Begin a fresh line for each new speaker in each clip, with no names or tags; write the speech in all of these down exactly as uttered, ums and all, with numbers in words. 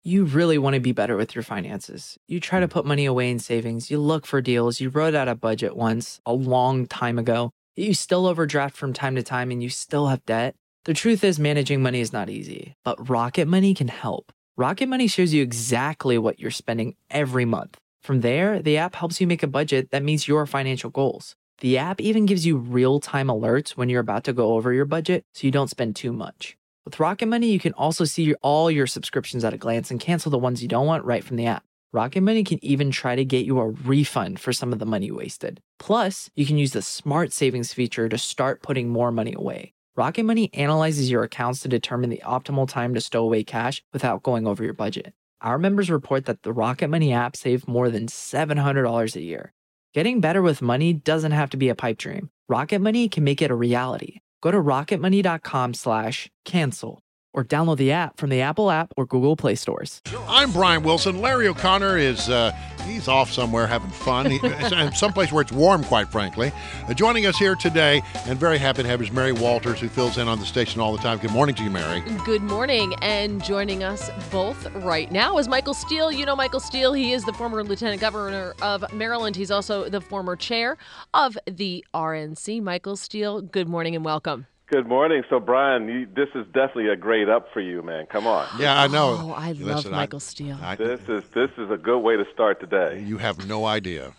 You really want to be better with your finances. You try to put money away in savings, you look for deals, you wrote out a budget once a long time ago, you still overdraft from time to time and you still have debt. The truth is, managing money is not easy, but Rocket Money can help. Rocket Money shows you exactly what you're spending every month. From there, the app helps you make a budget that meets your financial goals. The app even gives you real-time alerts when you're about to go over your budget so you don't spend too much. With Rocket Money, you can also see your, all your subscriptions at a glance and cancel the ones you don't want right from the app. Rocket Money can even try to get you a refund for some of the money wasted. Plus, you can use the Smart Savings feature to start putting more money away. Rocket Money analyzes your accounts to determine the optimal time to stow away cash without going over your budget. Our members report that the Rocket Money app saved more than seven hundred dollars a year. Getting better with money doesn't have to be a pipe dream. Rocket Money can make it a reality. Go to rocketmoney.com slash cancel or download the app from the Apple app or Google Play stores.
I'm Brian Wilson. Larry O'Connor is, uh, he's off somewhere having fun. He, someplace where it's warm, quite frankly. Uh, joining us here today, and very happy to have, is Mary Walters, who fills in on the station all the time. Good morning to you, Mary.
Good morning. And joining us both right now is Michael Steele. You know Michael Steele. He is the former Lieutenant Governor of Maryland. He's also the former chair of the R N C. Michael Steele, good morning and welcome.
Good morning. So, Brian, you, this is definitely a grade up for you, man. Come on.
Yeah, I know.
Oh, I
Listen,
love
I-
Michael Steele.
I-
This is this is a good way to start today.
you have no idea.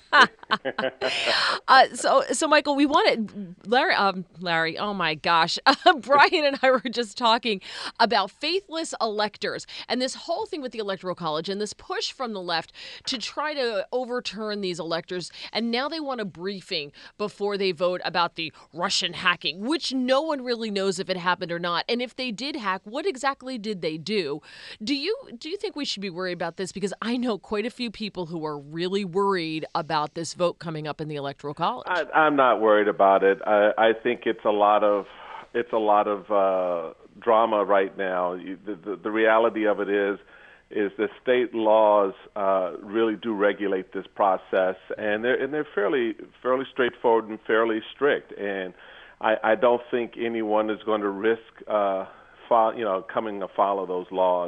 Uh, so, so Michael, we wanted Larry. Um, Larry. Oh my gosh, Brian and I were just talking about faithless electors and this whole thing with the Electoral College and this push from the left to try to overturn these electors. And now they want a briefing before they vote about the Russian hacking, which no one really knows if it happened or not. And if they did hack, what exactly did they do? Do you do you think we should be worried about this? Because I know quite a few people who are really worried about this vote coming up in the Electoral College.
I, I'm not worried about it. I, I think it's a lot of it's a lot of uh, drama right now. You, the, the, the reality of it is is the state laws uh, really do regulate this process, and they're and they're fairly fairly straightforward and fairly strict. And I, I don't think anyone is going to risk, uh, fo- you know, coming to follow those laws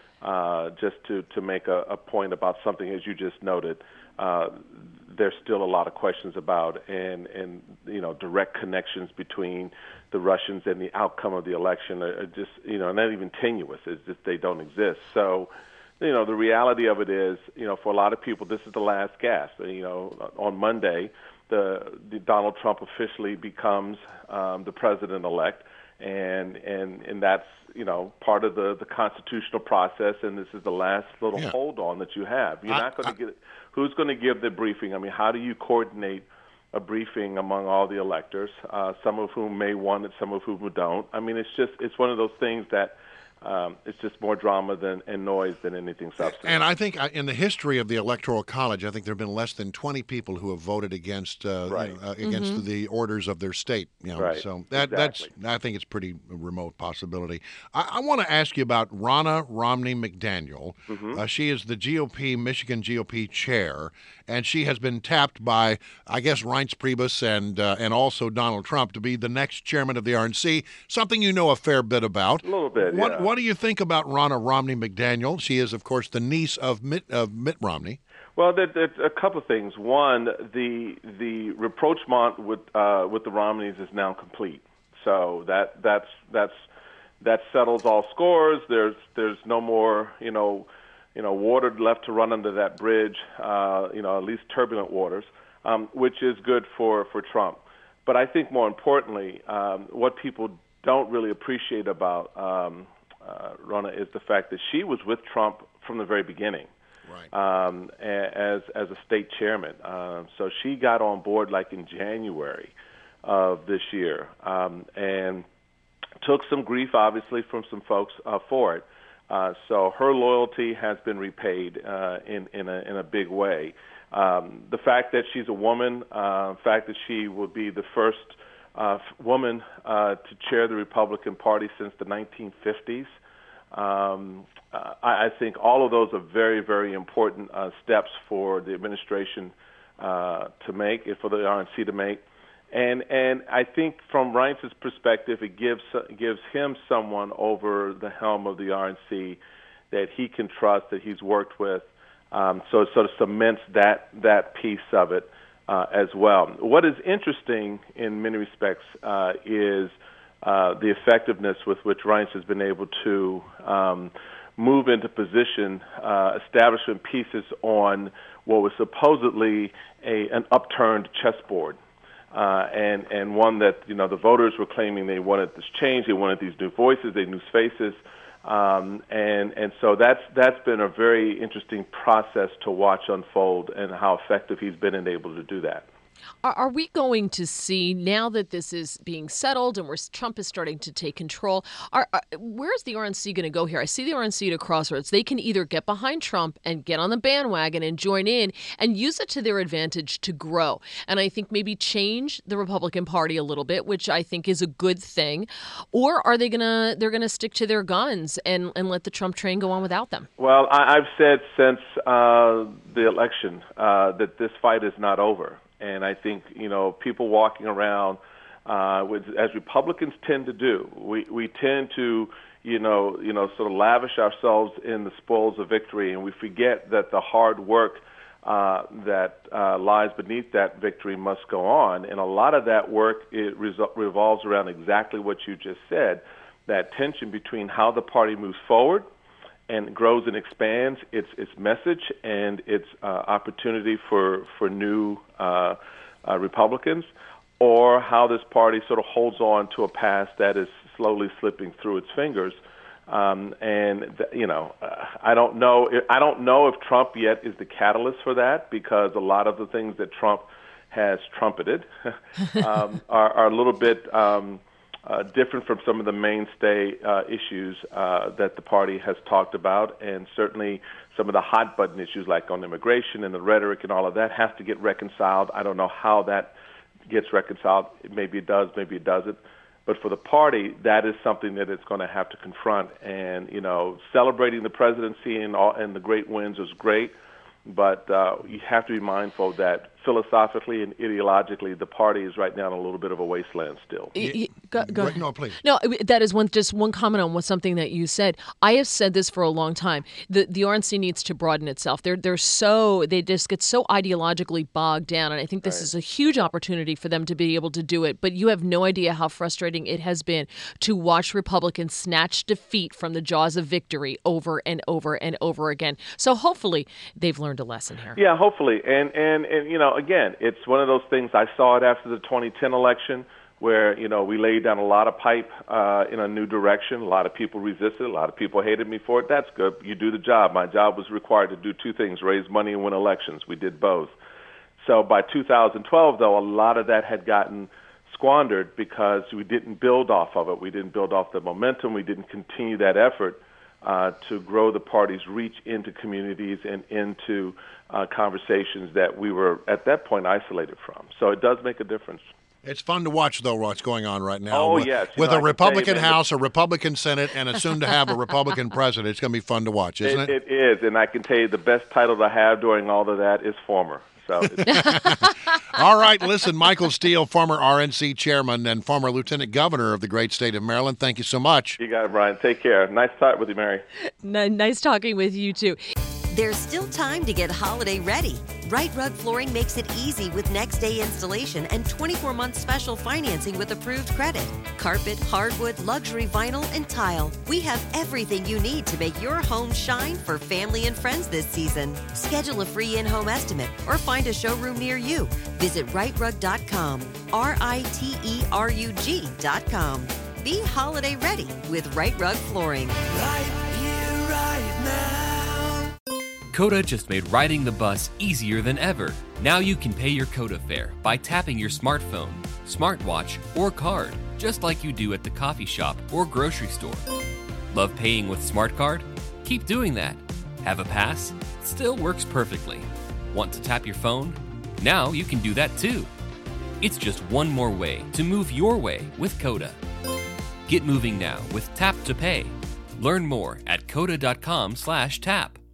uh, just to, to make a, a point about something, as you just noted. Uh, there's still a lot of questions about, and, and you know, direct connections between the Russians and the outcome of the election are, are just, you know, not even tenuous. It's just they don't exist. So, you know, the reality of it is, you know, for a lot of people, this is the last gasp. You know, on Monday, the, the Donald Trump officially becomes um, the president-elect, and and and that's, you know, part of the, the constitutional process, and this is the last little
Yeah.
hold on that you have. You're
I-
not going
I-
to get who's going to give the briefing. I mean, how do you coordinate a briefing among all the electors? Uh, some of whom may want it, some of whom don't. I mean, it's just it's one of those things that. Um, it's just more drama than and noise than anything substantive.
And I think uh, in the history of the Electoral College, I think there have been less than twenty people who have voted against uh,
Right.
you know, uh, against
Mm-hmm.
the orders of their state. You know,
Right.
so that
Exactly.
that's I think it's pretty remote possibility. I, I want to ask you about Ronna Romney McDaniel.
Mm-hmm.
Uh, she is the G O P Michigan G O P chair, and she has been tapped by, I guess, Reince Priebus and uh, and also Donald Trump to be the next chairman of the R N C. Something you know a fair bit about.
A little bit,
What
yeah.
What do you think about Ronna Romney McDaniel? She is, of course, the niece of Mitt of Mitt Romney.
Well, there, there's a couple of things. One, the the rapprochement with uh, with the Romneys is now complete. So that that's that's that settles all scores. There's there's no more you know you know water left to run under that bridge. Uh, you know at least turbulent waters, um, which is good for for Trump. But I think more importantly, um, what people don't really appreciate about um, uh, Ronna is the fact that she was with Trump from the very beginning.
Right.
Um, a- as as a state chairman. Um, so she got on board like in January of this year, um, and took some grief, obviously, from some folks uh, for it. Uh, so her loyalty has been repaid uh, in in a in a big way. Um, the fact that she's a woman, uh, the fact that she will be the first uh, f- woman uh, to chair the Republican Party since the nineteen fifties. Um, uh, I, I think all of those are very, very important uh, steps for the administration uh, to make, and for the R N C to make. And and I think from Reince's perspective, it gives gives him someone over the helm of the R N C that he can trust, that he's worked with. Um, so it sort of cements that that piece of it uh, as well. What is interesting in many respects uh, is uh, the effectiveness with which Reince has been able to um, move into position, uh, establishing pieces on what was supposedly a an upturned chessboard. Uh, and, and one that, you know, the voters were claiming they wanted this change, they wanted these new voices, they new faces. Um, and, and so that's, that's been a very interesting process to watch unfold and how effective he's been and able to do that.
Are, are we going to see, now that this is being settled and where Trump is starting to take control, are, are, where's the R N C going to go here? I see the R N C at a crossroads. They can either get behind Trump and get on the bandwagon and join in and use it to their advantage to grow. And I think maybe change the Republican Party a little bit, which I think is a good thing. Or are they going to, they're going to stick to their guns and, and let the Trump train go on without them?
Well, I, I've said since uh, the election uh, that this fight is not over. And I think, you know, people walking around, uh, with, as Republicans tend to do, we, we tend to, you know, you know, sort of lavish ourselves in the spoils of victory, and we forget that the hard work uh, that uh, lies beneath that victory must go on. And a lot of that work it resol- revolves around exactly what you just said, that tension between how the party moves forward and grows and expands its its message and its uh, opportunity for for new uh, uh, Republicans, or how this party sort of holds on to a past that is slowly slipping through its fingers. Um, and th- you know, uh, I don't know. I don't know if Trump yet is the catalyst for that, because a lot of the things that Trump has trumpeted um, are, are a little bit. Um, Uh, different from some of the mainstay uh, issues uh, that the party has talked about, and certainly some of the hot-button issues like on immigration and the rhetoric and all of that has to get reconciled. I don't know how that gets reconciled. Maybe it does, maybe it doesn't. But for the party, that is something that it's going to have to confront. And, you know, celebrating the presidency and, all, and the great wins is great, but uh, you have to be mindful that philosophically and ideologically, the party is right now in a little bit of a wasteland still.
Y- y- go, go
Right, no, please.
No, that is one. Just one comment on what something that you said. I have said this for a long time. The the R N C needs to broaden itself. They're they're so they just get so ideologically bogged down, and I think this right. is a huge opportunity for them to be able to do it. But you have no idea how frustrating it has been to watch Republicans snatch defeat from the jaws of victory over and over and over again. So hopefully they've learned a lesson here.
Yeah, hopefully, and and and you know. Again, it's one of those things. I saw it after the twenty ten election where, you know, we laid down a lot of pipe uh, in a new direction. A lot of people resisted. A lot of people hated me for it. That's good. You do the job. My job was required to do two things, raise money and win elections. We did both. So by two thousand twelve, though, a lot of that had gotten squandered because we didn't build off of it. We didn't build off the momentum. We didn't continue that effort uh, to grow the party's reach into communities and into Uh, conversations that we were at that point isolated from. So it does make a difference.
It's fun to watch, though, what's going on right now.
Oh,
with,
yes. You
With
know,
a Republican
you,
House, a Republican Senate, and a soon-to-have a Republican president. It's going to be fun to watch, isn't it?
It, it is, and I can tell you the best title to have during all of that is former. So
all right, listen, Michael Steele, former R N C chairman and former lieutenant governor of the great state of Maryland, thank you so much.
You got it, Brian. Take care. Nice talking with you, Mary.
N- nice talking with you, too.
There's still time to get holiday ready. Right Rug Flooring makes it easy with next day installation and twenty-four month special financing with approved credit. Carpet, hardwood, luxury vinyl, and tile. We have everything you need to make your home shine for family and friends this season. Schedule a free in-home estimate or find a showroom near you. Visit right rug dot com, R I T E R U G dot com. Be holiday ready with Right Rug Flooring.
Right here, right now.
Coda just made riding the bus easier than ever. Now you can pay your Coda fare by tapping your smartphone, smartwatch, or card, just like you do at the coffee shop or grocery store. Love paying with SmartCard? Keep doing that. Have a pass? Still works perfectly. Want to tap your phone? Now you can do that too. It's just one more way to move your way with Coda. Get moving now with Tap to Pay. Learn more at coda dot com slash tap.